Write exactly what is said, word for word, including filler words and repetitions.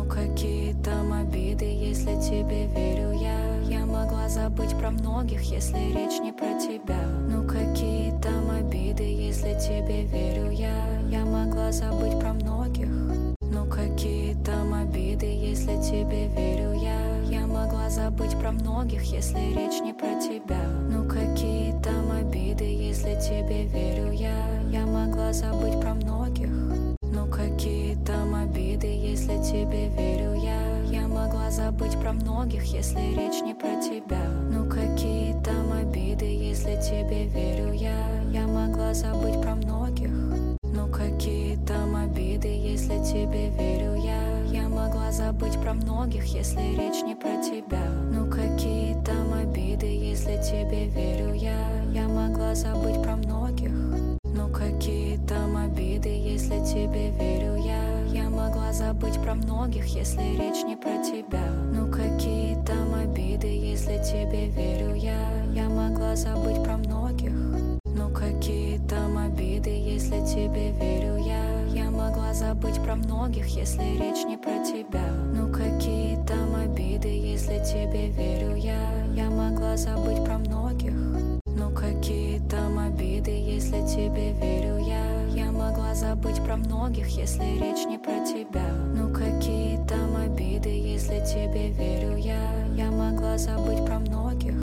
какие там обиды, если тебе верю я? Я могла забыть про многих, если речь не про тебя. Ну какие там обиды, если тебе верю я? Я могла забыть про многих. Ну какие там обиды, если тебе верю я? Я могла забыть про многих, если речь не про тебя. Ну какие там обиды, если тебе верю я? Я могла забыть про многих. Ну какие там обиды, если тебе верю я? Я могла забыть про многих, если речь не про тебя. Ну какие там обиды, если тебе верю я? Я могла забыть про многих. Ну какие там обиды, если тебе верю я? Я могла забыть про многих, если речь не про тебя. Ну какие там обиды, если тебе верю я? Я могла забыть про многих. Ну какие там обиды, если тебе верю я? Я могла забыть про многих, если речь не про тебя. Ну какие там обиды, если тебе верю я? Я могла забыть про многих. Ну какие там обиды, если тебе верю я? Я могла забыть про многих, если речь не про тебя. Ну какие там обиды, если тебе верю я? Я могла забыть про многих. Ну какие там обиды, если тебе верю я? Я могла забыть про многих, если речь не про тебя. Ну какие там обиды, если тебе верю я? Я могла забыть про многих.